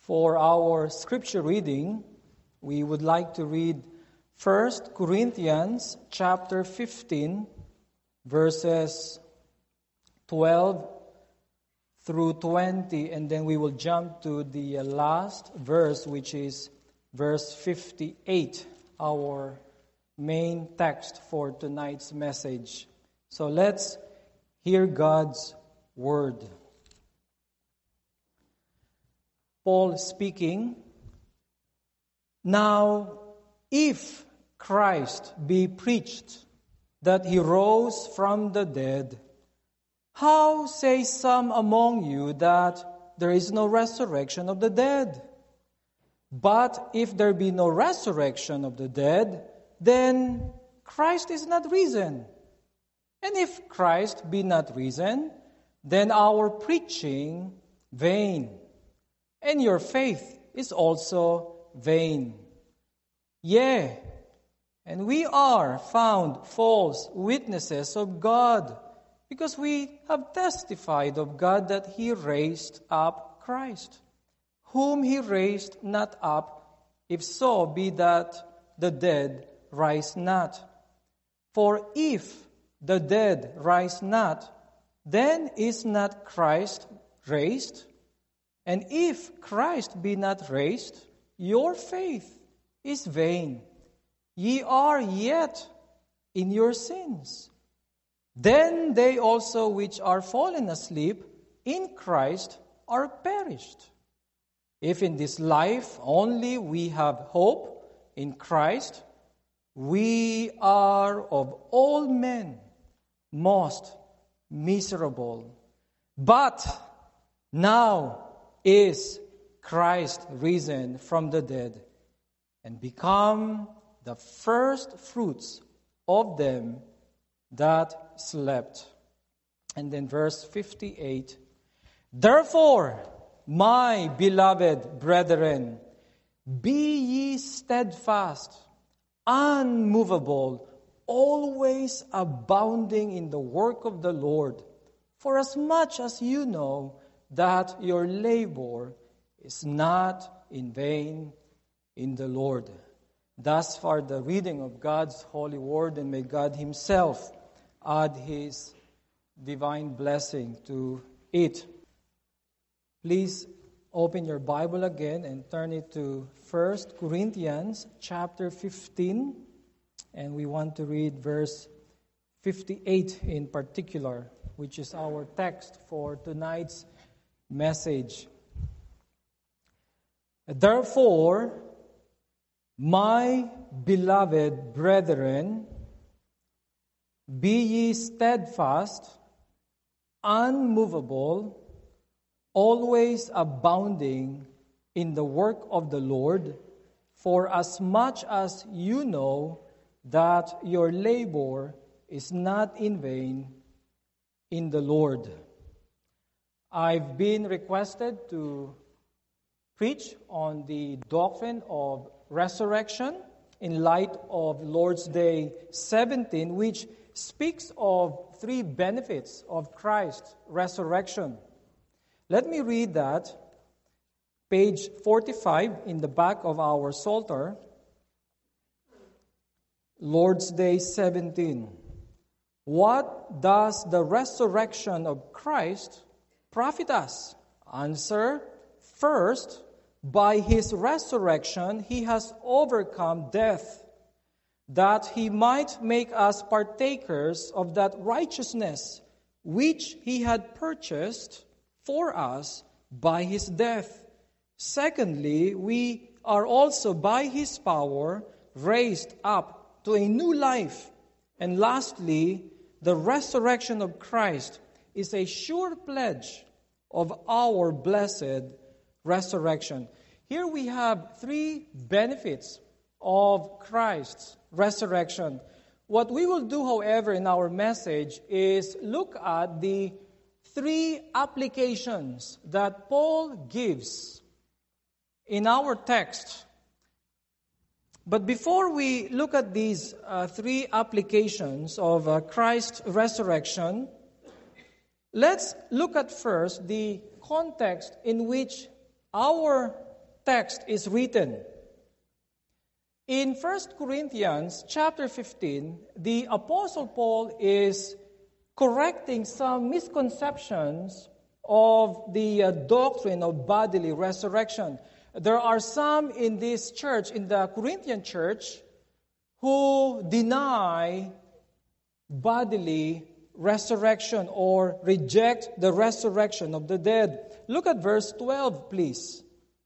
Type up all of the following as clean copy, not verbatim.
For our scripture reading, we would like to read 1 Corinthians chapter 15, verses 12 through 20, and then we will jump to the last verse, which is verse 58, our main text for tonight's message. So let's hear God's word. Paul speaking, "Now, if Christ be preached that he rose from the dead, how say some among you that there is no resurrection of the dead? But if there be no resurrection of the dead, then Christ is not risen. And if Christ be not risen, then our preaching vain, and your faith is also vain. Yea, and we are found false witnesses of God, because we have testified of God that he raised up Christ, whom he raised not up, if so be that the dead rise not. For if the dead rise not, then is not Christ raised? And if Christ be not raised, your faith is vain. Ye are yet in your sins. Then they also which are fallen asleep in Christ are perished. If in this life only we have hope in Christ, we are of all men most miserable. But now is Christ risen from the dead and become the first fruits of them that slept." And then verse 58, "Therefore, my beloved brethren, be ye steadfast, unmovable, always abounding in the work of the Lord, for as much as you know that your labor is not in vain in the Lord." Thus far the reading of God's holy word, and may God himself add his divine blessing to it. Please open your Bible again and turn it to 1 Corinthians chapter 15, and we want to read verse 58 in particular, which is our text for tonight's message. "Therefore, my beloved brethren, be ye steadfast, unmovable, always abounding in the work of the Lord, for as much as you know that your labor is not in vain in the Lord." I've been requested to preach on the doctrine of resurrection in light of Lord's Day 17, which speaks of 3 benefits of Christ's resurrection. Let me read that. Page 45 in the back of our Psalter. Lord's Day 17. "What does the resurrection of Christ profit us?" Answer: first, by his resurrection he has overcome death, that he might make us partakers of that righteousness which he had purchased for us by his death. Secondly, we are also by his power raised up to a new life. And lastly, the resurrection of Christ is a sure pledge of our blessed resurrection. Here we have 3 benefits of Christ's resurrection. What we will do, however, in our message is look at the 3 applications that Paul gives in our text. But before we look at these 3 applications of Christ's resurrection, let's look at first the context in which our text is written. In 1 Corinthians chapter 15, the Apostle Paul is correcting some misconceptions of the doctrine of bodily resurrection. There are some in this church, in the Corinthian church, who deny bodily resurrection or reject the resurrection of the dead. Look at verse 12, please.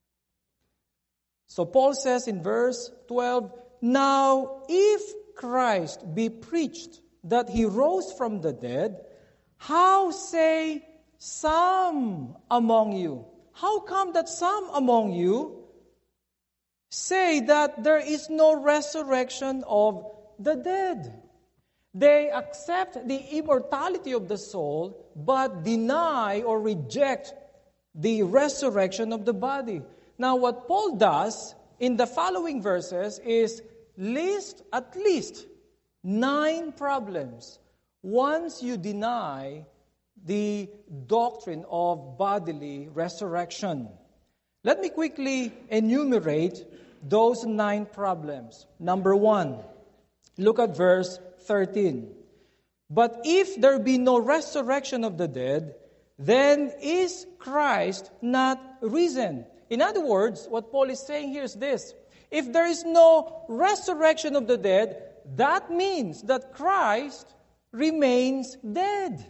So Paul says in verse 12, "Now if Christ be preached that he rose from the dead, how say some among you?" How come that some among you say that there is no resurrection of the dead? They accept the immortality of the soul, but deny or reject the resurrection of the body. Now, what Paul does in the following verses is list at least 9 problems once you deny the doctrine of bodily resurrection. Let me quickly enumerate those 9 problems. Number 1, look at verse 13. "But if there be no resurrection of the dead, then is Christ not risen?" In other words, what Paul is saying here is this: if there is no resurrection of the dead, that means that Christ remains dead.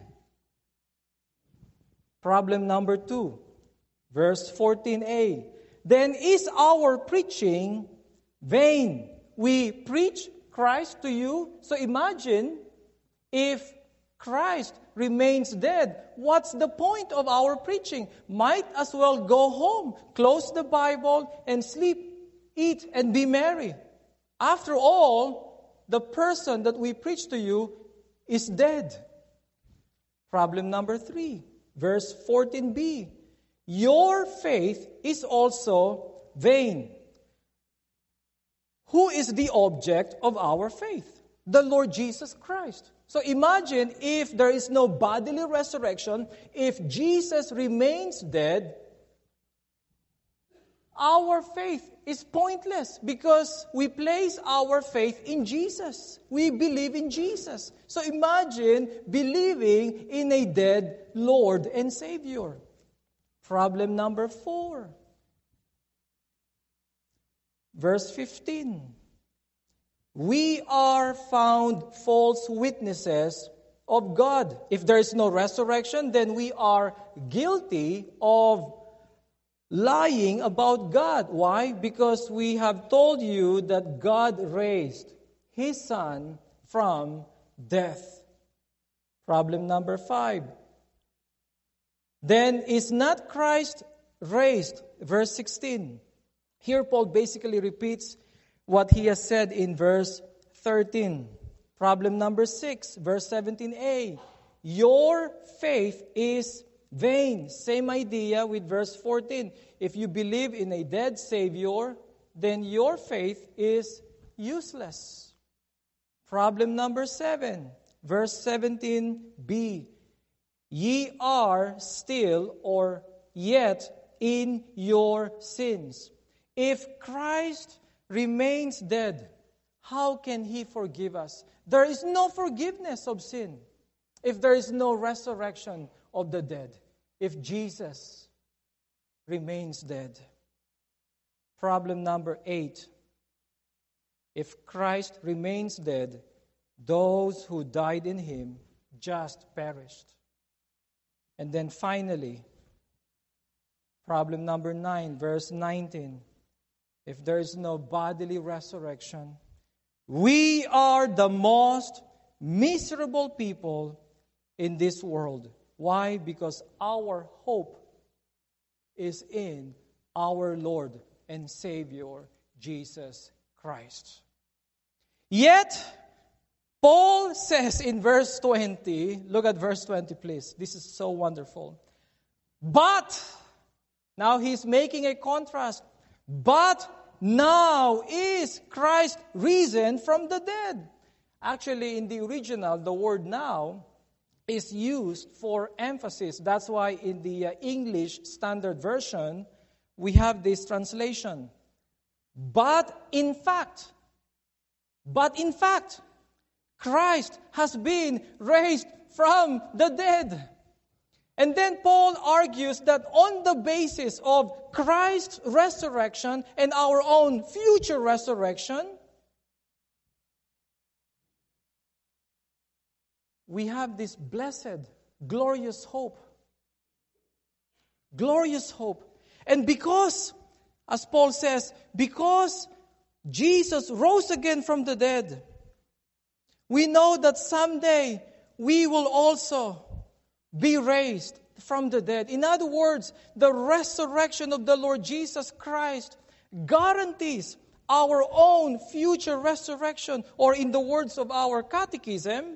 Problem number 2, verse 14a. "Then is our preaching vain?" We preach Christ to you. So imagine if Christ remains dead, what's the point of our preaching? Might as well go home, close the Bible, and sleep, eat, and be merry. After all, the person that we preach to you is dead. Problem number 3, verse 14b. "Your faith is also vain." Who is the object of our faith? The Lord Jesus Christ. So imagine if there is no bodily resurrection, if Jesus remains dead, our faith is pointless because we place our faith in Jesus. We believe in Jesus. So imagine believing in a dead Lord and Savior. Problem number 4. Verse 15. "We are found false witnesses of God." If there is no resurrection, then we are guilty of lying about God. Why? Because we have told you that God raised His Son from death. Problem number 5. "Then is not Christ raised?" Verse 16. Here Paul basically repeats what he has said in verse 13. Problem number 6, verse 17a. "Your faith is vain." Same idea with verse 14. If you believe in a dead Savior, then your faith is useless. Problem number 7, verse 17b. "Ye are still or yet in your sins." If Christ remains dead, how can He forgive us? There is no forgiveness of sin if there is no resurrection of the dead, if Jesus remains dead. Problem number 8. If Christ remains dead, those who died in Him just perished. And then finally, problem number 9, verse 19. If there is no bodily resurrection, we are the most miserable people in this world. Why? Because our hope is in our Lord and Savior, Jesus Christ. Yet, Paul says in verse 20, look at verse 20, please. This is so wonderful. But, now he's making a contrast. "But now is Christ risen from the dead." Actually, in the original, the word "now" is used for emphasis. That's why in the English Standard Version, we have this translation. But in fact, Christ has been raised from the dead. And then Paul argues that on the basis of Christ's resurrection and our own future resurrection, we have this blessed, glorious hope. Glorious hope. And because, as Paul says, because Jesus rose again from the dead, we know that someday we will also be raised from the dead. In other words, the resurrection of the Lord Jesus Christ guarantees our own future resurrection, or in the words of our catechism,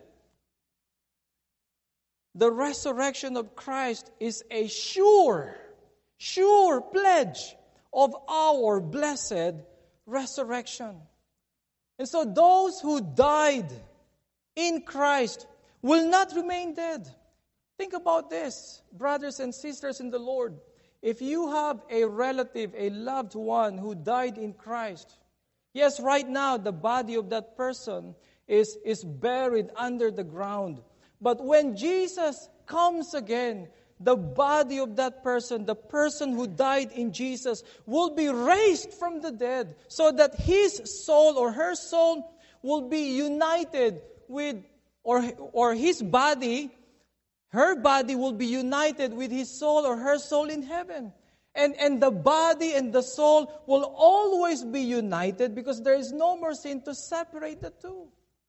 the resurrection of Christ is a sure pledge of our blessed resurrection. And so those who died in Christ will not remain dead. Think about this, brothers and sisters in the Lord. If you have a relative, a loved one who died in Christ, yes, right now the body of that person is buried under the ground. But when Jesus comes again, the body of that person, the person who died in Jesus, will be raised from the dead so that his soul or her soul will be united with, or his body, her body will be united with his soul or her soul in heaven. And the body and the soul will always be united because there is no more sin to separate the two.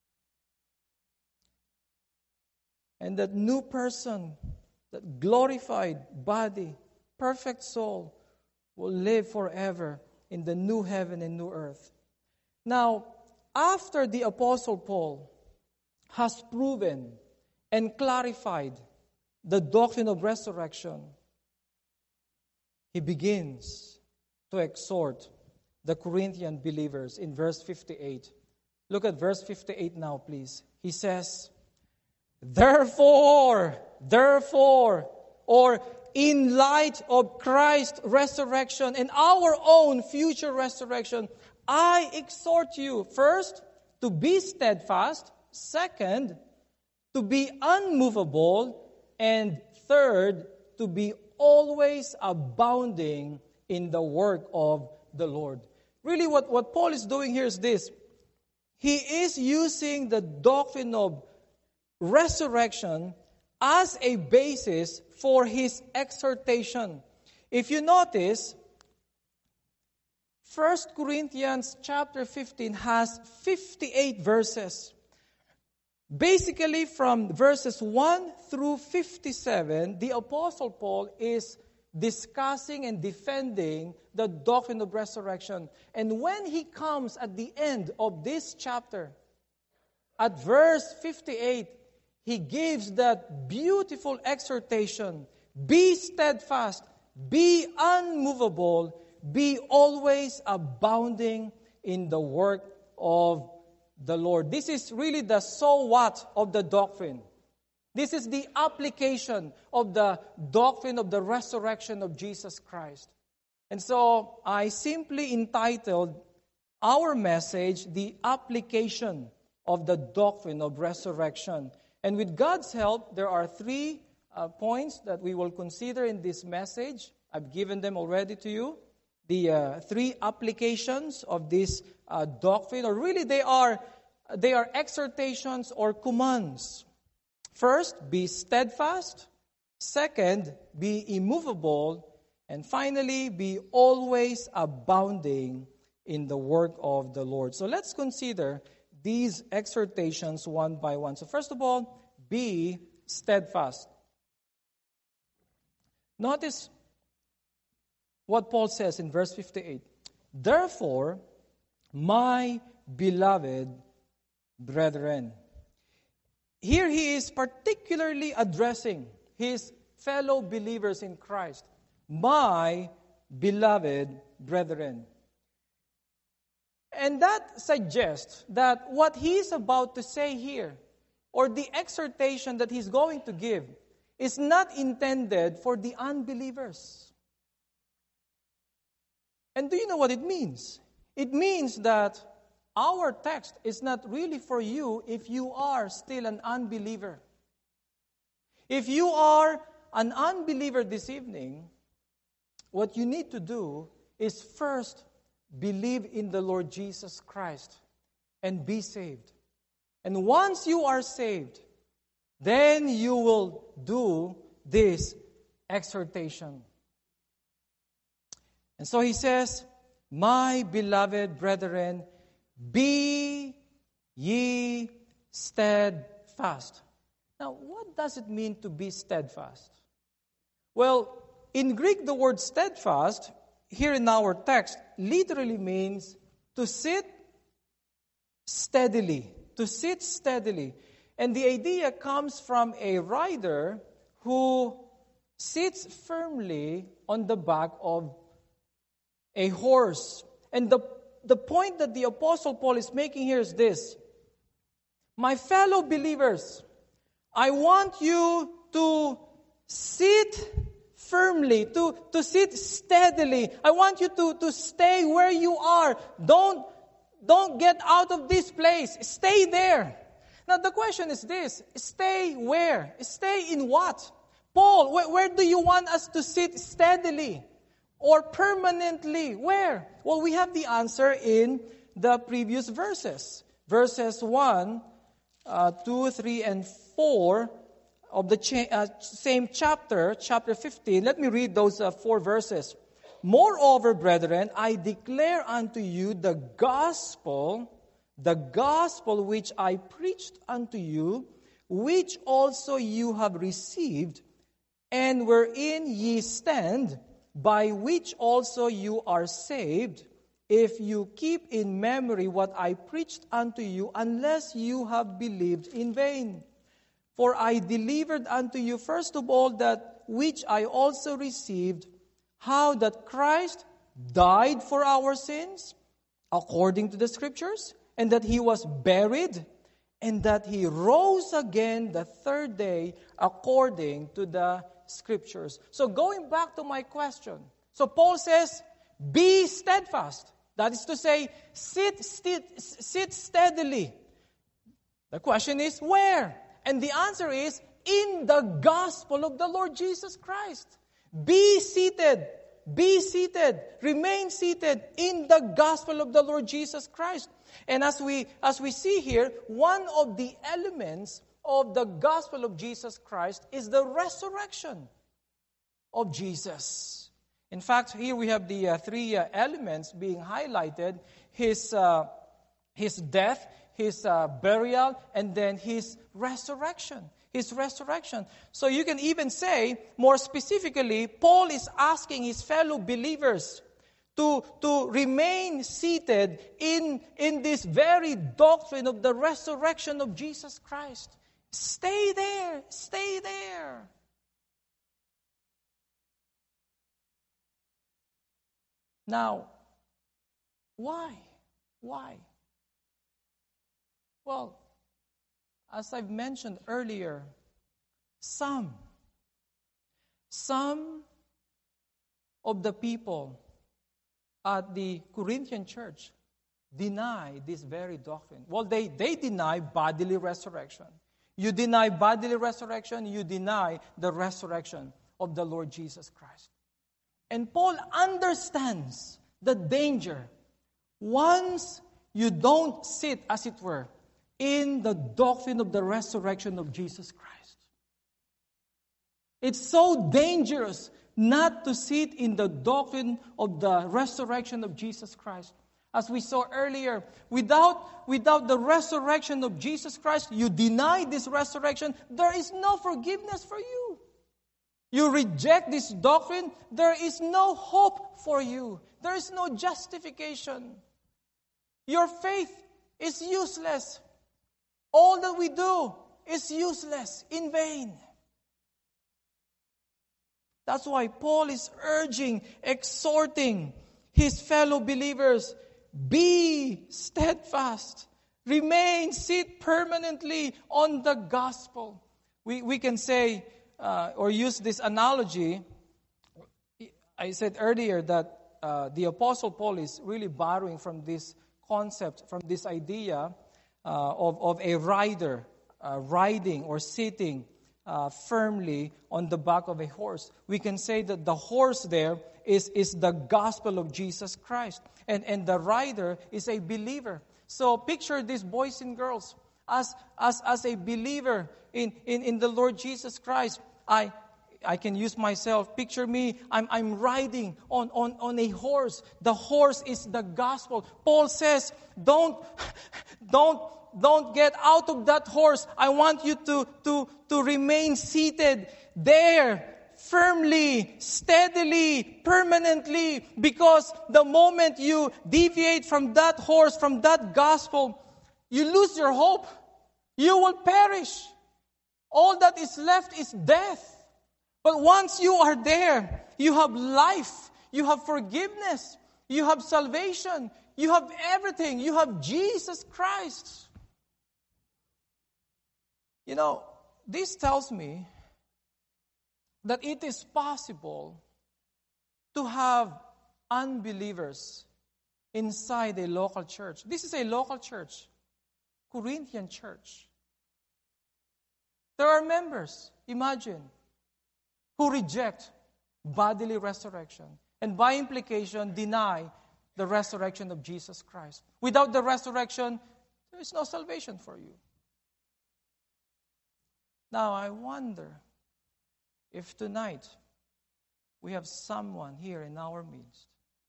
And that new person, that glorified body, perfect soul, will live forever in the new heaven and new earth. Now, after the Apostle Paul has proven and clarified the doctrine of resurrection, he begins to exhort the Corinthian believers in verse 58. Look at verse 58 now, please. He says, Therefore, or in light of Christ's resurrection and our own future resurrection, I exhort you, first, to be steadfast, second, to be unmovable, and third, to be always abounding in the work of the Lord. Really, what Paul is doing here is this. He is using the doctrine of resurrection as a basis for his exhortation. If you notice, 1 Corinthians chapter 15 has 58 verses. Basically, from verses 1 through 57, the Apostle Paul is discussing and defending the doctrine of resurrection. And when he comes at the end of this chapter, at verse 58, he gives that beautiful exhortation, be steadfast, be unmovable, be always abounding in the work of the Lord. This is really the so what of the doctrine. This is the application of the doctrine of the resurrection of Jesus Christ. And so I simply entitled our message, The Application of the Doctrine of Resurrection. And with God's help, there are 3 points that we will consider in this message. I've given them already to you. The 3 applications of this doctrine, or really they are exhortations or commands. First, be steadfast. Second, be immovable. And finally, be always abounding in the work of the Lord. So let's consider these exhortations one by one. So first of all, be steadfast. Notice what Paul says in verse 58. Therefore, my beloved brethren. Here he is particularly addressing his fellow believers in Christ. My beloved brethren. And that suggests that what he is about to say here, or the exhortation that he's going to give, is not intended for the unbelievers. And do you know what it means? It means that our text is not really for you if you are still an unbeliever. If you are an unbeliever this evening, what you need to do is first believe in the Lord Jesus Christ and be saved. And once you are saved, then you will do this exhortation. And so he says, "My beloved brethren, be ye steadfast." Now, what does it mean to be steadfast? Well, in Greek, the word steadfast, here in our text, literally means to sit steadily. To sit steadily. And the idea comes from a rider who sits firmly on the back of a horse. And the point that the Apostle Paul is making here is this: my fellow believers, I want you to sit firmly, to sit steadily. I want you to stay where you are. Don't get out of this place. Stay there. Now the question is this: stay where? Stay in what? Paul, where do you want us to sit steadily or permanently? Where? Well, we have the answer in the previous verses. Verses 1, 2, 3, and 4 of the same chapter, chapter 15. Let me read those 4 verses. "Moreover, brethren, I declare unto you the gospel which I preached unto you, which also you have received, and wherein ye stand, by which also you are saved, if you keep in memory what I preached unto you, unless you have believed in vain. For I delivered unto you first of all that which I also received, how that Christ died for our sins, according to the Scriptures, and that he was buried, and that he rose again the third day, according to the Scriptures." So going back to my question, so Paul says, be steadfast. That is to say, sit steadily. The question is, where? And the answer is, in the gospel of the Lord Jesus Christ. Be seated, remain seated in the gospel of the Lord Jesus Christ. And as we see here, one of the elements of the gospel of Jesus Christ is the resurrection of Jesus. In fact, here we have the 3 elements being highlighted: his death, his burial, and then his resurrection. His resurrection. So you can even say, more specifically, Paul is asking his fellow believers to remain seated in this very doctrine of the resurrection of Jesus Christ. Stay there. Stay there. Now, why? Why? Well, as I've mentioned earlier, some of the people at the Corinthian church deny this very doctrine. Well, they deny bodily resurrection. You deny bodily resurrection, you deny the resurrection of the Lord Jesus Christ. And Paul understands the danger once you don't sit, as it were, in the doctrine of the resurrection of Jesus Christ. It's so dangerous not to sit in the doctrine of the resurrection of Jesus Christ. As we saw earlier, without the resurrection of Jesus Christ, you deny this resurrection, there is no forgiveness for you. You reject this doctrine, there is no hope for you. There is no justification. Your faith is useless. All that we do is useless, in vain. That's why Paul is urging, exhorting his fellow believers, be steadfast. Remain, sit permanently on the gospel. We can say, or use this analogy. I said earlier that the Apostle Paul is really borrowing from this concept, from this idea of a rider riding or sitting firmly on the back of a horse. We can say that the horse there is the gospel of Jesus Christ. And the rider is a believer. So picture these boys and girls as a believer in the Lord Jesus Christ. I can use myself. Picture me. I'm riding on a horse. The horse is the gospel. Paul says, don't get out of that horse. I want you to remain seated there, firmly, steadily, permanently, because the moment you deviate from that horse, from that gospel, you lose your hope. You will perish. All that is left is death. But once you are there, you have life, you have forgiveness, you have salvation, you have everything. You have Jesus Christ. You know, this tells me that it is possible to have unbelievers inside a local church. This is a local church, Corinthian church. There are members, imagine, who reject bodily resurrection and by implication deny the resurrection of Jesus Christ. Without the resurrection, there is no salvation for you. Now, I wonder if tonight we have someone here in our midst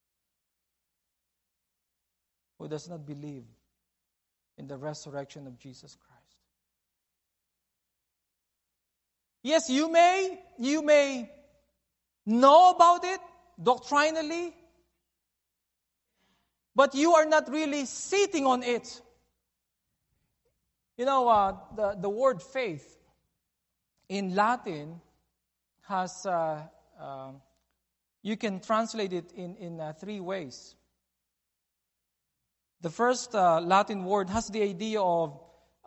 who does not believe in the resurrection of Jesus Christ. Yes, you may know about it doctrinally, but you are not really sitting on it. You know, the word faith in Latin has, you can translate it in three ways. The first Latin word has the idea of,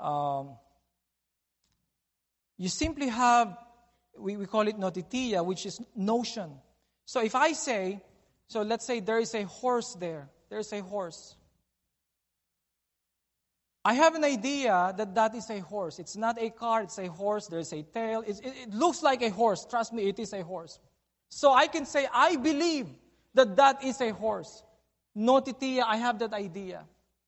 you simply have, we call it notitia, which is notion. So if I say, so let's say there is a horse there. There's a horse. I have an idea that is a horse. It's not a car, it's a horse. There's a tail. It looks like a horse. Trust me, it is a horse. So I can say, I believe that is a horse. Notitia, I have that idea.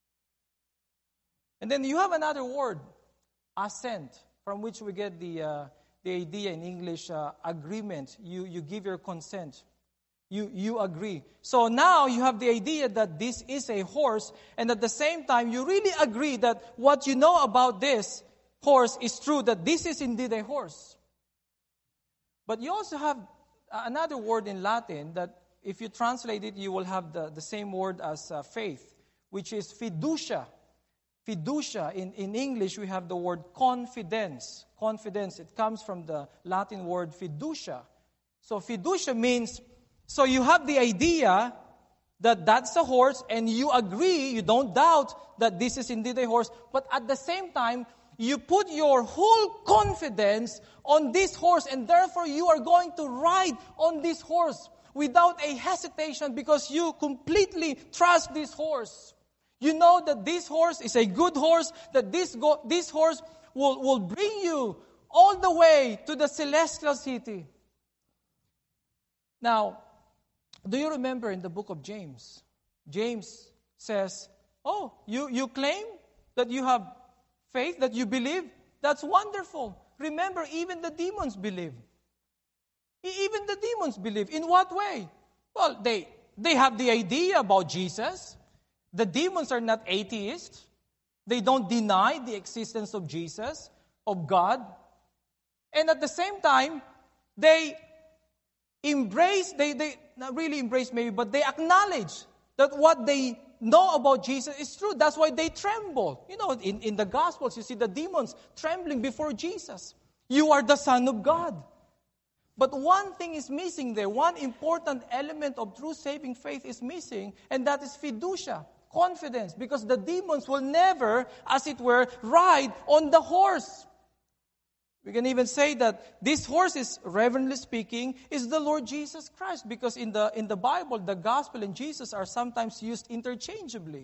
And then you have another word, assent, from which we get the idea in English, agreement. You give your consent. You agree. So now you have the idea that this is a horse, and at the same time you really agree that what you know about this horse is true, that this is indeed a horse. But you also have another word in Latin that if you translate it, you will have the same word as faith, which is fiducia. Fiducia, in English, we have the word confidence. Confidence, it comes from the Latin word fiducia. So fiducia means, so you have the idea that that's a horse, and you agree, you don't doubt that this is indeed a horse, but at the same time, you put your whole confidence on this horse, and therefore you are going to ride on this horse without a hesitation because you completely trust this horse. You know that this horse is a good horse, that this horse will bring you all the way to the celestial city. Now, do you remember in the book of James? James says, oh, you claim that you have faith, that you believe? That's wonderful. Remember, even the demons believe. Even the demons believe. In what way? Well, they have the idea about Jesus. The demons are not atheists. They don't deny the existence of Jesus, of God. And at the same time, they embrace, they not really embrace maybe, but they acknowledge that what they know about Jesus is true. That's why they tremble. You know, in the Gospels, you see the demons trembling before Jesus. You are the Son of God. But one thing is missing there. One important element of true saving faith is missing, and that is fiducia, confidence, because the demons will never, as it were, ride on the horse. We can even say that this horse is, reverently speaking, is the Lord Jesus Christ, because in the Bible, the gospel and Jesus are sometimes used interchangeably.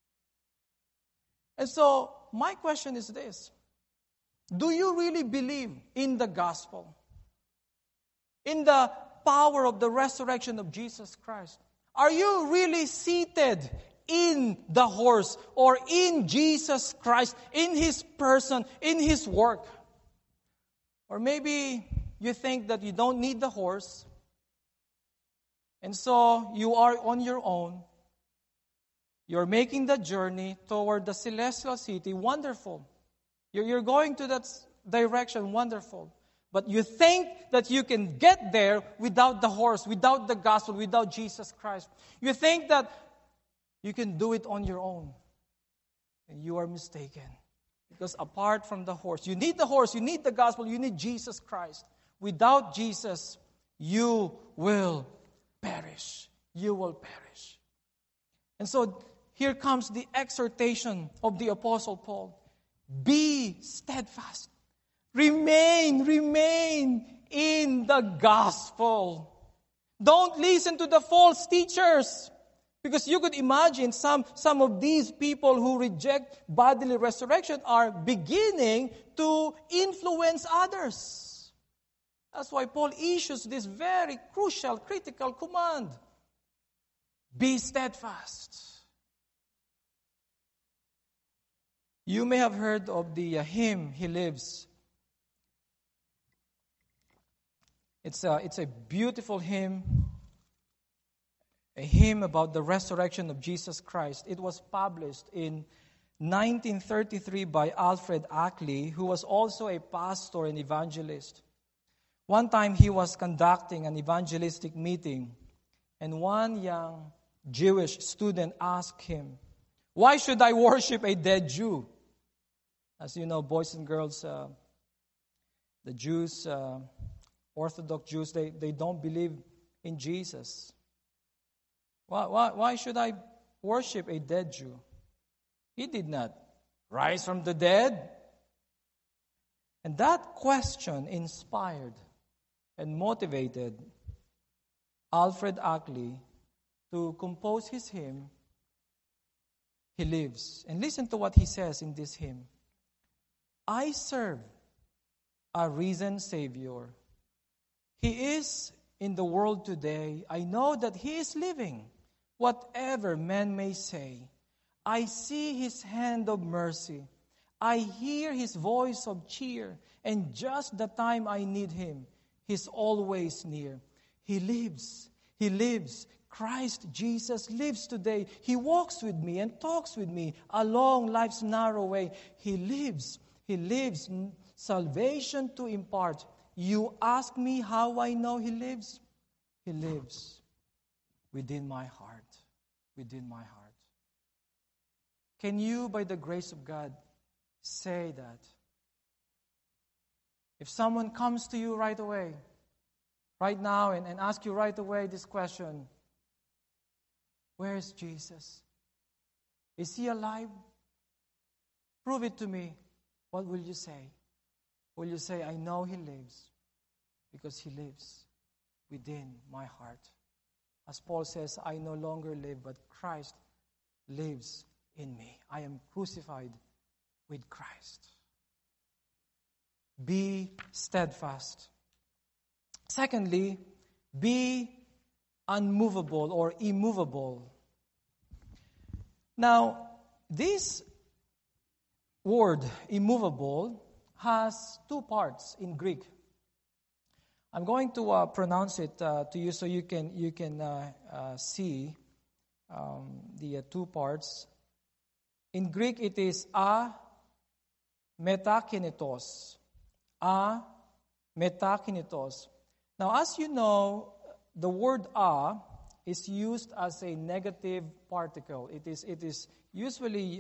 And so, my question is this: do you really believe in the gospel? In the power of the resurrection of Jesus Christ? Are you really seated in the horse or in Jesus Christ, in His person, in His work? Or maybe you think that you don't need the horse, and so you are on your own. You're making the journey toward the celestial city. Wonderful. You're going to that direction. Wonderful. But you think that you can get there without the horse, without the gospel, without Jesus Christ. You think that you can do it on your own. And you are mistaken. Because apart from the horse, you need the gospel, you need Jesus Christ. Without Jesus, you will perish. You will perish. And so, here comes the exhortation of the Apostle Paul. Be steadfast. Remain in the gospel. Don't listen to the false teachers. Because you could imagine some of these people who reject bodily resurrection are beginning to influence others. That's why Paul issues this very crucial, critical command. Be steadfast. You may have heard of the hymn, He Lives. It's a beautiful hymn. A hymn about the resurrection of Jesus Christ. It was published in 1933 by Alfred Ackley, who was also a pastor and evangelist. One time he was conducting an evangelistic meeting, and one young Jewish student asked him, "Why should I worship a dead Jew?" As you know, boys and girls, the Jews, Orthodox Jews, they don't believe in Jesus. Why should I worship a dead Jew? He did not rise from the dead. And that question inspired and motivated Alfred Ackley to compose his hymn, He Lives. And listen to what he says in this hymn. I serve a risen Savior. He is in the world today. I know that He is living. Whatever men may say, I see His hand of mercy. I hear His voice of cheer, and just the time I need Him, He's always near. He lives. He lives. Christ Jesus lives today. He walks with me and talks with me along life's narrow way. He lives. He lives. Salvation to impart. You ask me how I know He lives? He lives within my heart. Within my heart. Can you, by the grace of God, say that? If someone comes to you right away, right now, and ask you right away this question, where is Jesus? Is He alive? Prove it to me. What will you say? Will you say, I know He lives because He lives within my heart? As Paul says, I no longer live, but Christ lives in me. I am crucified with Christ. Be steadfast. Secondly, be unmovable or immovable. Now, this word, immovable, has two parts in Greek. I'm going to pronounce it to you so you can see the two parts. In Greek, it is a metakinetos. A metakinetos. Now, as you know, the word a is used as a negative particle. It is usually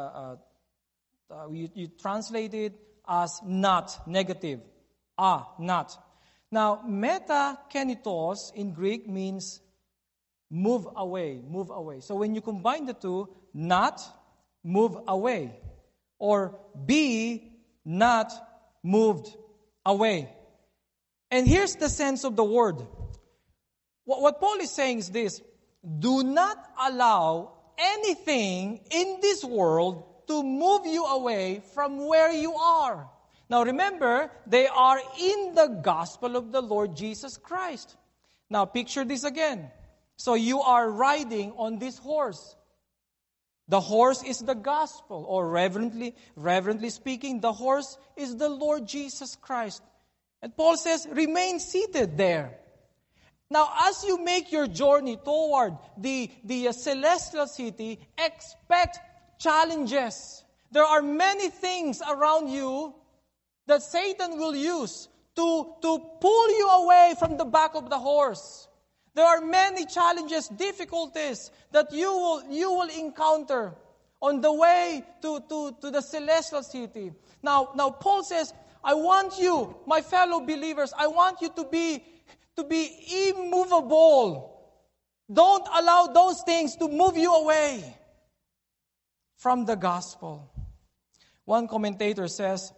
you translate it as not, negative. Not. Now, metakenitos in Greek means move away. So when you combine the two, not, move away. Or be not moved away. And here's the sense of the word. What Paul is saying is this: do not allow anything in this world to move you away from where you are. Now remember, they are in the gospel of the Lord Jesus Christ. Now picture this again. So you are riding on this horse. The horse is the gospel, or reverently speaking, the horse is the Lord Jesus Christ. And Paul says, remain seated there. Now, as you make your journey toward the celestial city, expect challenges. There are many things around you that Satan will use to pull you away from the back of the horse. There are many challenges, difficulties that you will encounter on the way to the celestial city. Now Paul says, I want you, my fellow believers, I want you to be immovable. Don't allow those things to move you away from the gospel. One commentator says,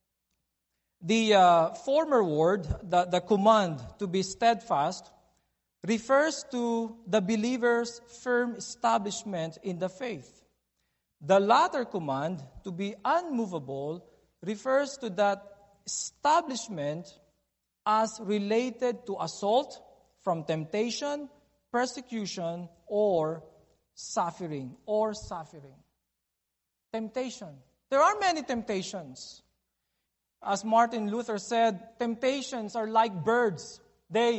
the former word, the command to be steadfast, refers to the believer's firm establishment in the faith. The latter command, to be unmovable, refers to that establishment as related to assault from temptation, persecution, or suffering. Temptation. There are many temptations. As Martin Luther said, temptations are like birds. They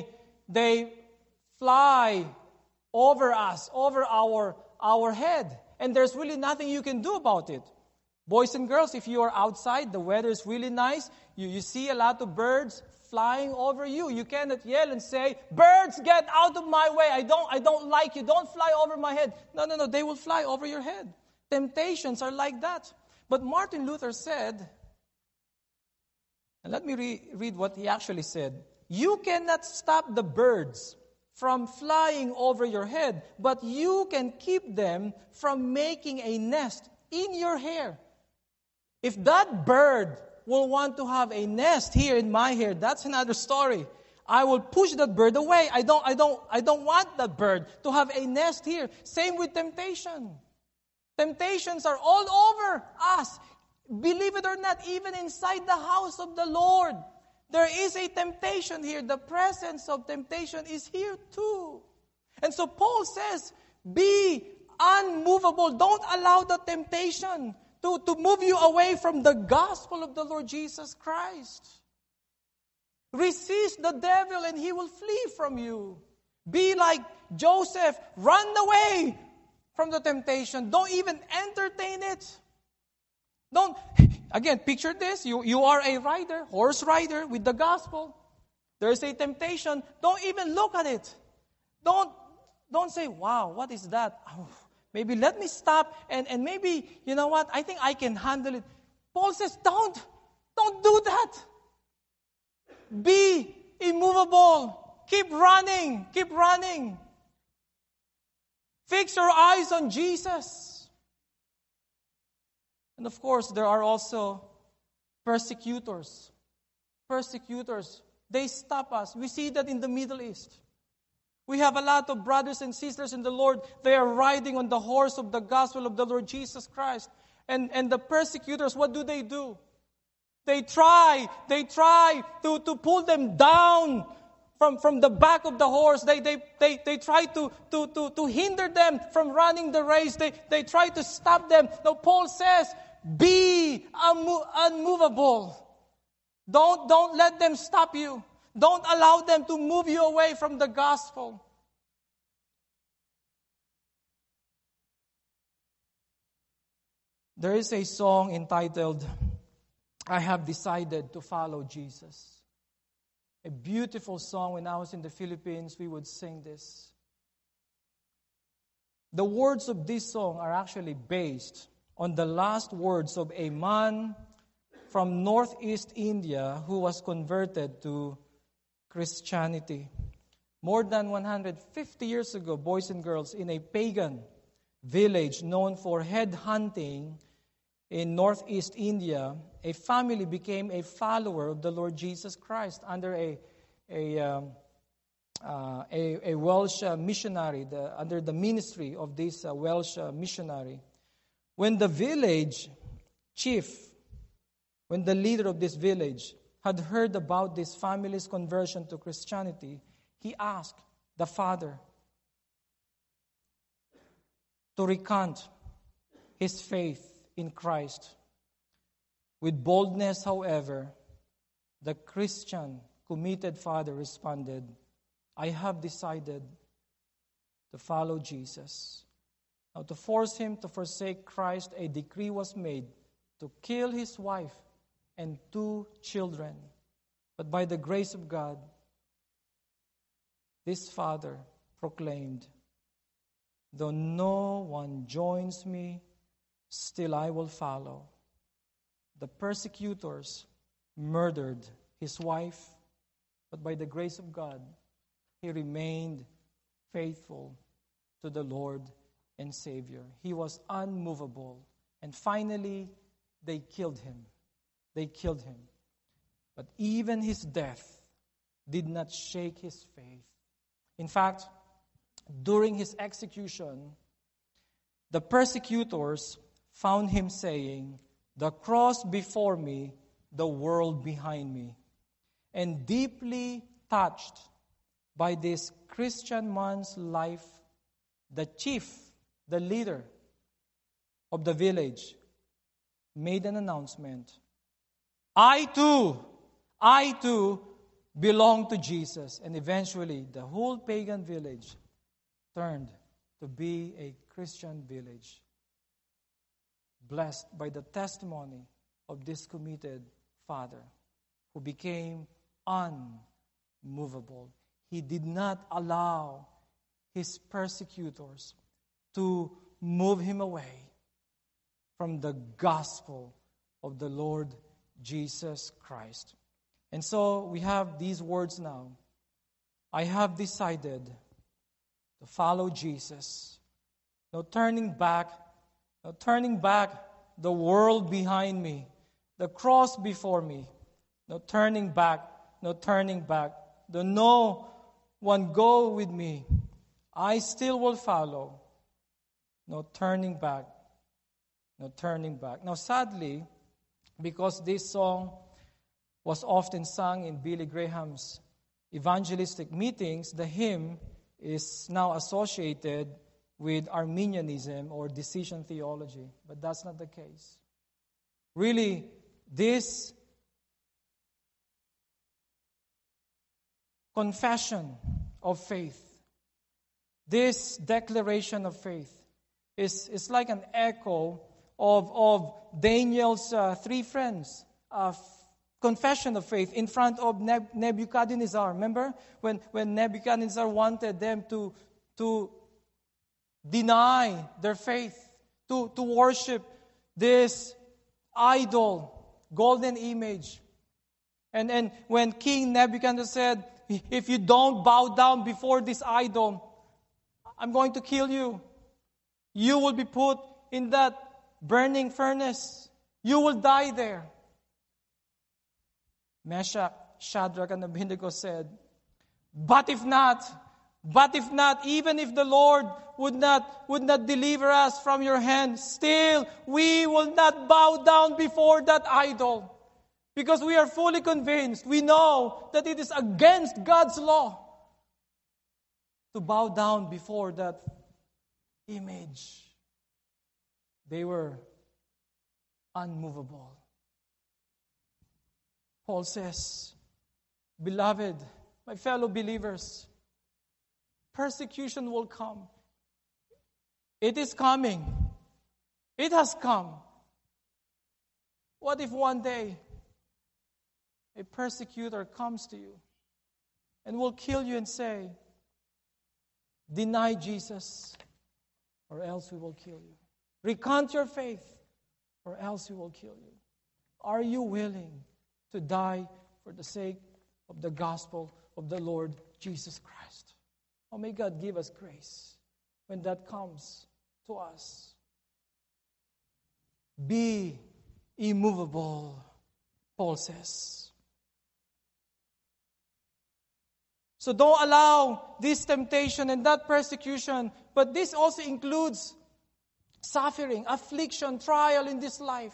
fly over us, over our head. And there's really nothing you can do about it. Boys and girls, if you are outside, the weather is really nice, you see a lot of birds flying over you. You cannot yell and say, birds, get out of my way. I don't like you. Don't fly over my head. No. They will fly over your head. Temptations are like that. But Martin Luther said, and let me read what he actually said. You cannot stop the birds from flying over your head, but you can keep them from making a nest in your hair. If that bird will want to have a nest here in my hair, that's another story. I will push that bird away. I don't want that bird to have a nest here. Same with temptation. Temptations are all over us. Believe it or not, even inside the house of the Lord, there is a temptation here. The presence of temptation is here too. And so Paul says, be unmovable. Don't allow the temptation to move you away from the gospel of the Lord Jesus Christ. Resist the devil and he will flee from you. Be like Joseph. Run away from the temptation. Don't even entertain it. Again, picture this. You are a rider, horse rider with the gospel. There's a temptation. Don't even look at it. Don't say, wow, what is that? Oh, maybe let me stop and maybe, you know what, I think I can handle it. Paul says, don't do that. Be immovable. Keep running. Fix your eyes on Jesus. And of course, there are also persecutors. They stop us. We see that in the Middle East. We have a lot of brothers and sisters in the Lord. They are riding on the horse of the gospel of the Lord Jesus Christ. And the persecutors, what do? They try to pull them down from the back of the horse. They try to hinder them from running the race. They try to stop them. Now Paul says, be unmovable. Don't let them stop you. Don't allow them to move you away from the gospel. There is a song entitled, I Have Decided to Follow Jesus. A beautiful song. When I was in the Philippines, we would sing this. The words of this song are actually based on the last words of a man from northeast India who was converted to Christianity. More than 150 years ago, boys and girls, in a pagan village known for head hunting, in northeast India, a family became a follower of the Lord Jesus Christ under a Welsh missionary, under the ministry of this Welsh missionary. When the village chief, when the leader of this village had heard about this family's conversion to Christianity, he asked the father to recant his faith in Christ. With boldness, however, the Christian committed father responded, "I have decided to follow Jesus." Now, to force him to forsake Christ, a decree was made to kill his wife and 2 children. But by the grace of God, this father proclaimed, "Though no one joins me, still I will follow." The persecutors murdered his wife, but by the grace of God, he remained faithful to the Lord and Savior. He was unmovable. And finally, they killed him. They killed him. But even his death did not shake his faith. In fact, during his execution, the persecutors found him saying, "The cross before me, the world behind me." And deeply touched by this Christian man's life, the chief, the leader of the village, made an announcement. I too belong to Jesus." And eventually, the whole pagan village turned to be a Christian village, blessed by the testimony of this committed father who became unmovable. He did not allow his persecutors to move him away from the gospel of the Lord Jesus Christ. And so we have these words now. I have decided to follow Jesus. No turning back, no turning back, the world behind me, the cross before me. No turning back, no turning back. Though no one go with me, I still will follow. No turning back, no turning back. Now sadly, because this song was often sung in Billy Graham's evangelistic meetings, the hymn is now associated with Arminianism or decision theology. But that's not the case. Really, this confession of faith, this declaration of faith, is like an echo of Daniel's 3 friends' confession of faith in front of Nebuchadnezzar. Remember when Nebuchadnezzar wanted them to deny their faith, to worship this idol, golden image. And when King Nebuchadnezzar said, "If you don't bow down before this idol, I'm going to kill you. You will be put in that burning furnace. You will die there." Meshach, Shadrach, and Abednego said, But if not, even if the Lord would not deliver us from your hand, still we will not bow down before that idol. Because we are fully convinced, we know that it is against God's law to bow down before that image. They were unmovable. Paul says, "Beloved, my fellow believers, persecution will come. It is coming. It has come. What if one day a persecutor comes to you and will kill you and say, 'Deny Jesus, or else we will kill you. Recant your faith, or else we will kill you.' Are you willing to die for the sake of the gospel of the Lord Jesus Christ?" Oh, may God give us grace when that comes to us. Be immovable, Paul says. So don't allow this temptation and that persecution, but this also includes suffering, affliction, trial in this life.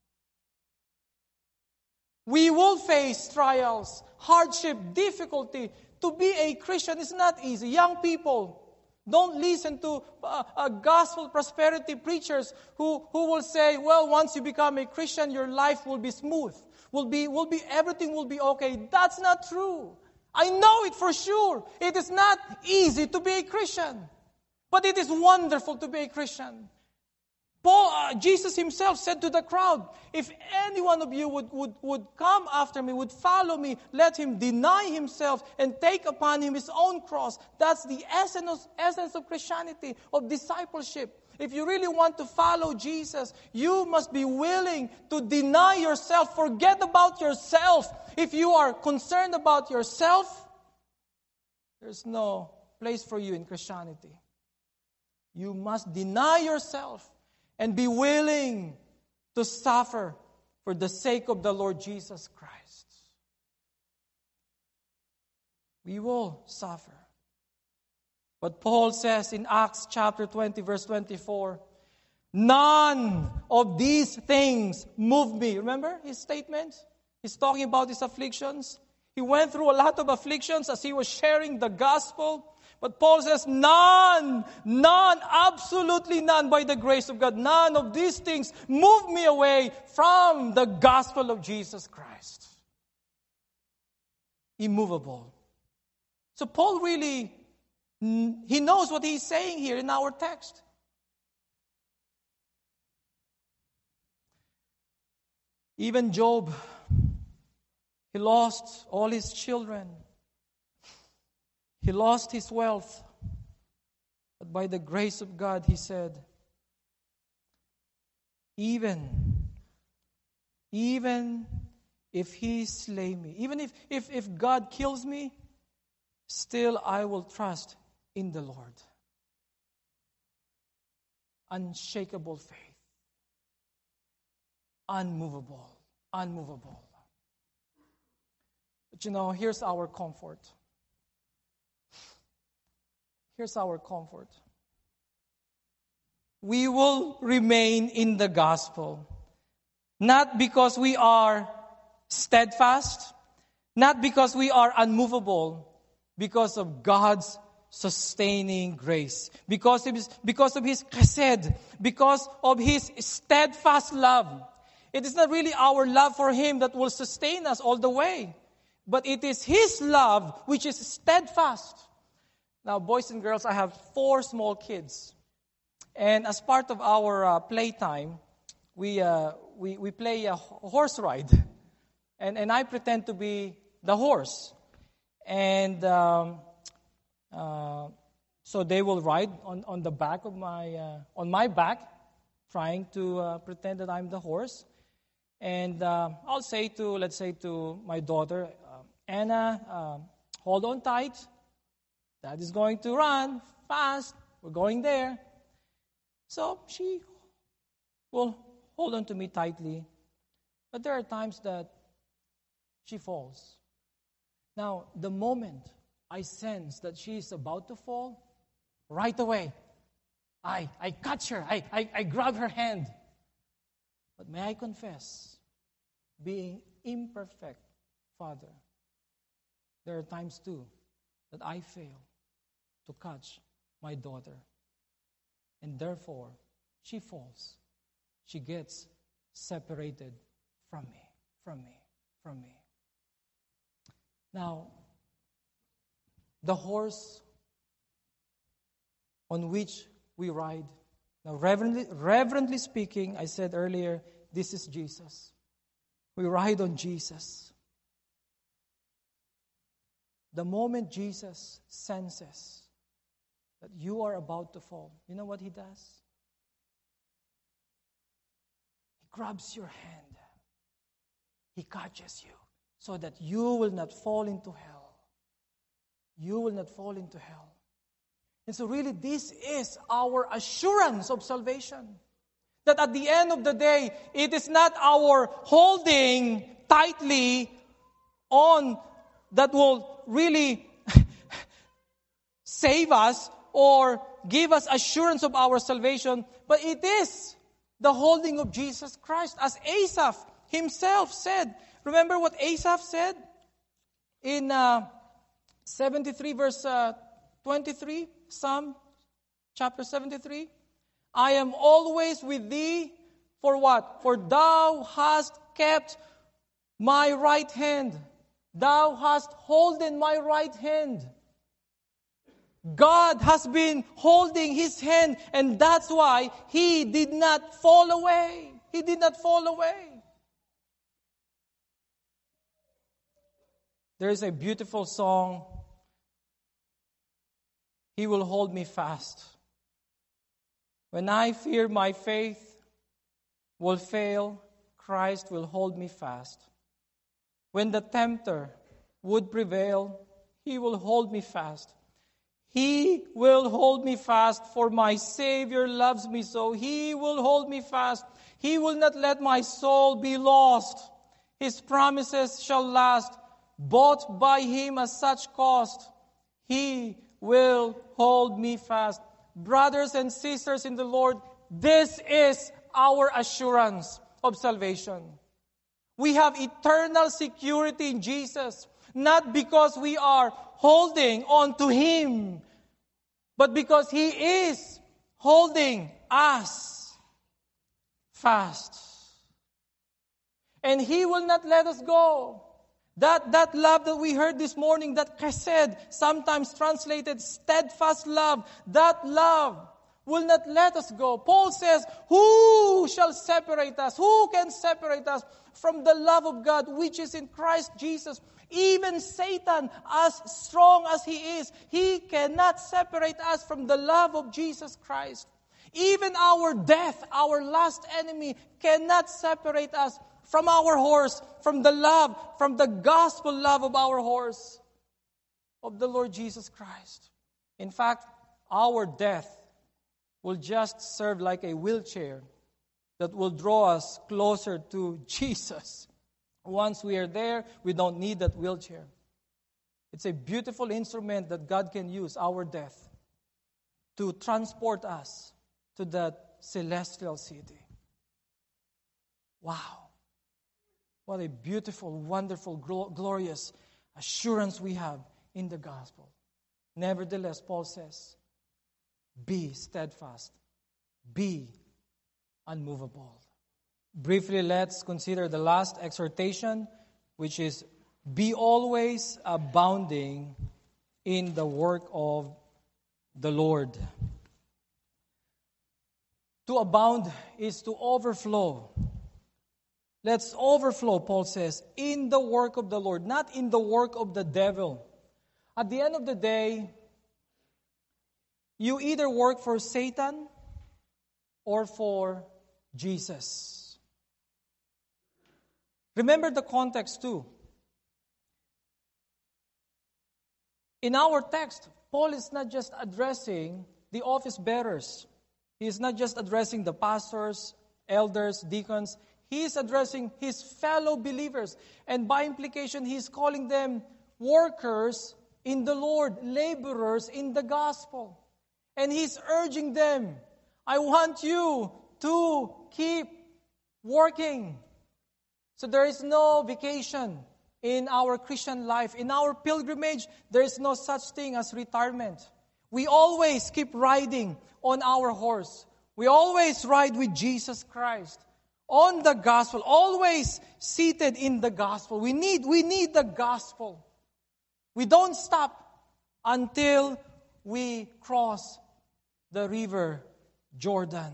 We will face trials, hardship, difficulty. To be a Christian is not easy. Young people, don't listen to gospel prosperity preachers who will say, well, once you become a Christian, your life will be smooth. Everything will be okay. That's not true. I know it for sure. It is not easy to be a Christian. But it is wonderful to be a Christian. Jesus himself said to the crowd, if any one of you would come after me, would follow me, let him deny himself and take upon him his own cross. That's the essence of Christianity, of discipleship. If you really want to follow Jesus, you must be willing to deny yourself, forget about yourself. If you are concerned about yourself, there's no place for you in Christianity. You must deny yourself and be willing to suffer for the sake of the Lord Jesus Christ. We will suffer. But Paul says in Acts chapter 20, verse 24, none of these things move me. Remember his statement? He's talking about his afflictions. He went through a lot of afflictions as he was sharing the gospel. But Paul says, none, absolutely none, by the grace of God, none of these things move me away from the gospel of Jesus Christ. Immovable. So Paul really, he knows what he's saying here in our text. Even Job, he lost all his children. He lost his wealth. But by the grace of God, he said, even if he slay me, even if God kills me, still I will trust in the Lord. Unshakable faith. Unmovable. But here's our comfort. Here's our comfort. We will remain in the gospel. Not because we are steadfast, not because we are unmovable, because of God's sustaining grace. Because of His chesed, because of His steadfast love. It is not really our love for Him that will sustain us all the way, but it is His love which is steadfast. Now, boys and girls, I have 4 small kids. And as part of our playtime, we play a horse ride. And I pretend to be the horse. And so they will ride on the back of on my back, trying to pretend that I'm the horse. And I'll say let's say to my daughter, Anna, hold on tight. Dad is going to run fast. We're going there. So she will hold on to me tightly. But there are times that she falls. Now, the moment I sense that she is about to fall, right away, I catch her. I grab her hand. But may I confess, being imperfect father, there are times too that I fail to catch my daughter. And therefore, she falls. She gets separated from me. Now, the horse on which we ride, now reverently speaking, I said earlier, this is Jesus. We ride on Jesus. The moment Jesus senses that you are about to fall, you know what He does? He grabs your hand. He catches you so that you will not fall into hell. You will not fall into hell. And so really, this is our assurance of salvation. That at the end of the day, it is not our holding tightly on that will really save us or give us assurance of our salvation, but it is the holding of Jesus Christ. As Asaph himself said. Remember what Asaph said in 73 verse 23, Psalm chapter 73? I am always with thee, for what? For thou hast kept my right hand. Thou hast holden my right hand. God has been holding his hand, and that's why he did not fall away. He did not fall away. There is a beautiful song, He will hold me fast. When I fear my faith will fail, Christ will hold me fast. When the tempter would prevail, He will hold me fast. He will hold me fast, for my Savior loves me so. He will hold me fast. He will not let my soul be lost. His promises shall last, bought by Him at such cost. He will hold me fast. Brothers and sisters in the Lord, this is our assurance of salvation. We have eternal security in Jesus, not because we are holding on to Him, but because He is holding us fast. And He will not let us go. That love that we heard this morning, that chesed, sometimes translated steadfast love, that love will not let us go. Paul says, who shall separate us? Who can separate us from the love of God which is in Christ Jesus? Even Satan, as strong as he is, he cannot separate us from the love of Jesus Christ. Even our death, our last enemy, cannot separate us from our horse, from the love, from the gospel love of our horse, of the Lord Jesus Christ. In fact, our death will just serve like a wheelchair that will draw us closer to Jesus. Once we are there, we don't need that wheelchair. It's a beautiful instrument that God can use, our death, to transport us to that celestial city. Wow. What a beautiful, wonderful, glorious assurance we have in the gospel. Nevertheless, Paul says, be steadfast, be unmovable. Briefly, let's consider the last exhortation, which is, be always abounding in the work of the Lord. To abound is to overflow. Let's overflow, Paul says, in the work of the Lord, not in the work of the devil. At the end of the day, you either work for Satan or for Jesus. Remember the context too. In our text, Paul is not just addressing the office bearers. He is not just addressing the pastors, elders, deacons. He is addressing his fellow believers. And by implication, he is calling them workers in the Lord, laborers in the gospel. And he's urging them, I want you to keep working. So there is no vacation in our Christian life. In our pilgrimage, there is no such thing as retirement. We always keep riding on our horse. We always ride with Jesus Christ on the gospel, always seated in the gospel. We need the gospel. We don't stop until we cross the river Jordan.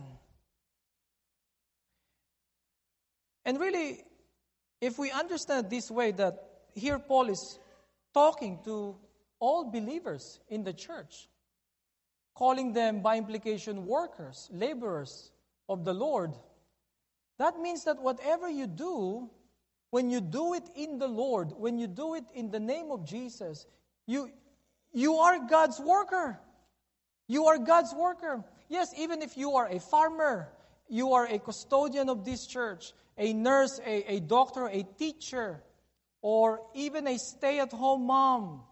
And really, if we understand this way, that here Paul is talking to all believers in the church, calling them by implication workers, laborers of the Lord, that means that whatever you do, when you do it in the Lord, when you do it in the name of Jesus, you are God's worker. You are God's worker. Yes, even if you are a farmer, you are a custodian of this church, a nurse, a doctor, a teacher, or even a stay-at-home mom.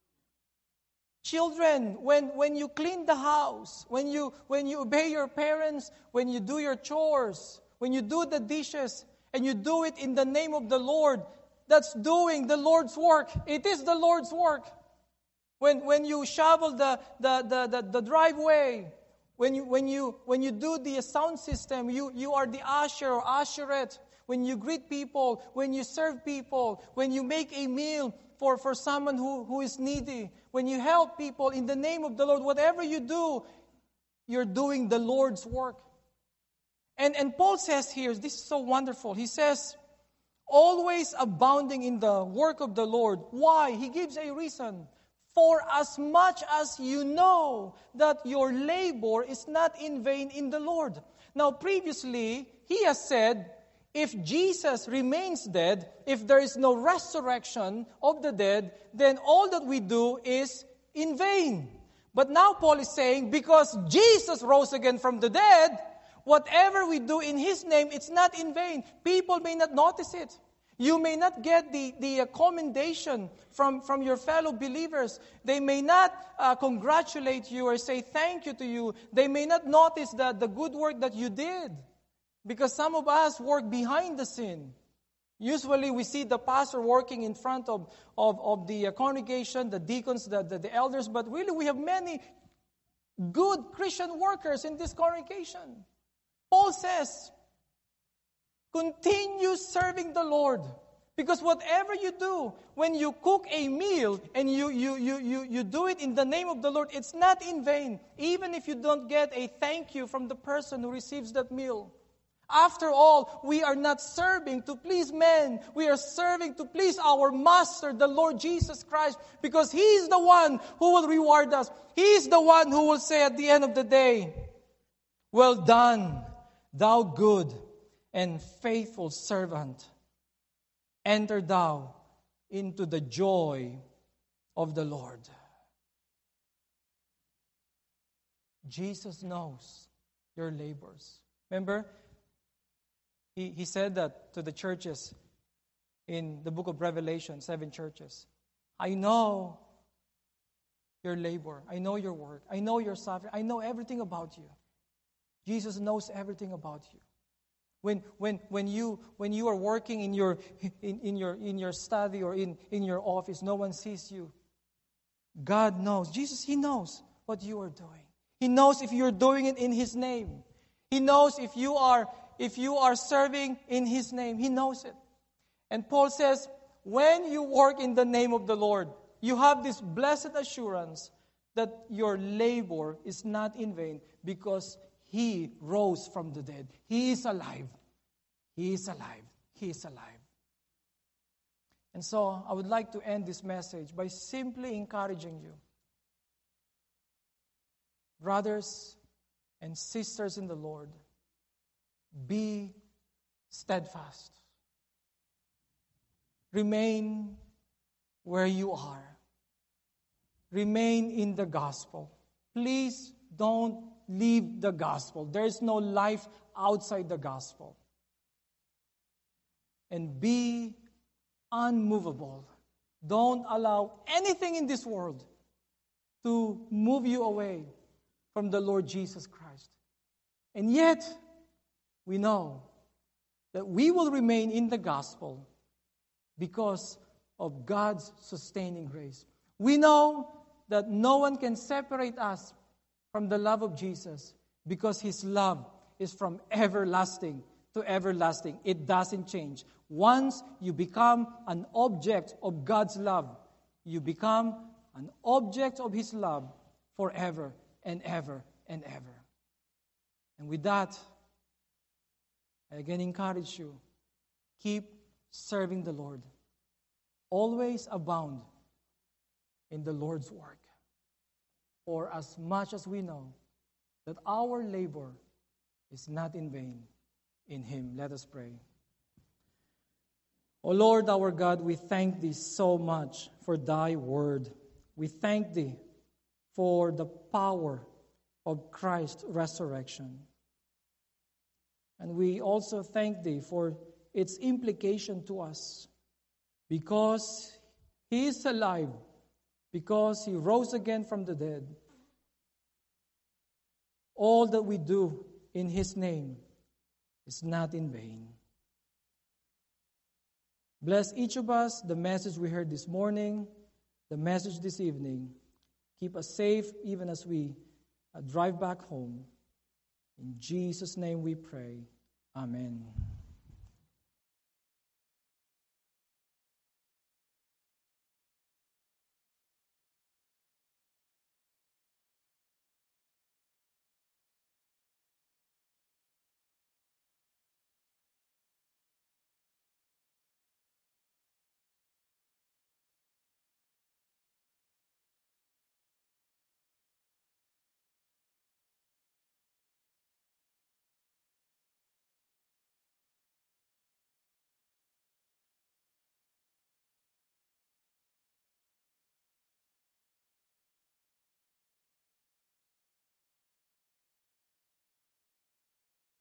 Children, when you clean the house, when you obey your parents, when you do your chores, when you do the dishes, and you do it in the name of the Lord, that's doing the Lord's work. It is the Lord's work. When you shovel the driveway, when you do the sound system, you are the usher or usherette. When you greet people, when you serve people, when you make a meal for someone who is needy, when you help people in the name of the Lord, whatever you do, you're doing the Lord's work. And Paul says here, this is so wonderful. He says, always abounding in the work of the Lord. Why? He gives a reason. For as much as you know that your labor is not in vain in the Lord. Now previously, he has said, if Jesus remains dead, if there is no resurrection of the dead, then all that we do is in vain. But now Paul is saying, because Jesus rose again from the dead, whatever we do in His name, it's not in vain. People may not notice it. You may not get the commendation from your fellow believers. They may not congratulate you or say thank you to you. They may not notice the good work that you did. Because some of us work behind the scene. Usually we see the pastor working in front of the congregation, the deacons, the elders, but really we have many good Christian workers in this congregation. Paul says, continue serving the Lord. Because whatever you do, when you cook a meal and you do it in the name of the Lord, it's not in vain. Even if you don't get a thank you from the person who receives that meal. After all, we are not serving to please men. We are serving to please our Master, the Lord Jesus Christ, because He is the one who will reward us. He is the one who will say at the end of the day, well done, thou good and faithful servant. Enter thou into the joy of the Lord. Jesus knows your labors. Remember, He said that to the churches in the book of Revelation, 7 churches. I know your labor. I know your work. I know your suffering. I know everything about you. Jesus knows everything about you. When you are working in your study or in your office, no one sees you. God knows. Jesus, He knows what you are doing. He knows if you're doing it in His name. He knows if you are serving in His name. He knows it. And Paul says, when you work in the name of the Lord, you have this blessed assurance that your labor is not in vain because He rose from the dead. He is alive. He is alive. He is alive. And so I would like to end this message by simply encouraging you. Brothers and sisters in the Lord, be steadfast. Remain where you are. Remain in the gospel. Please don't leave the gospel. There is no life outside the gospel. And be unmovable. Don't allow anything in this world to move you away from the Lord Jesus Christ. And yet, we know that we will remain in the gospel because of God's sustaining grace. We know that no one can separate us from the love of Jesus because His love is from everlasting to everlasting. It doesn't change. Once you become an object of God's love, you become an object of His love forever and ever and ever. And with that, I again encourage you, keep serving the Lord. Always abound in the Lord's work. For as much as we know that our labor is not in vain in Him. Let us pray. O Lord our God, we thank Thee so much for Thy word. We thank Thee for the power of Christ's resurrection. And we also thank Thee for its implication to us. Because He is alive, because He rose again from the dead, all that we do in His name is not in vain. Bless each of us, the message we heard this morning, the message this evening. Keep us safe even as we drive back home. In Jesus' name we pray. Amen.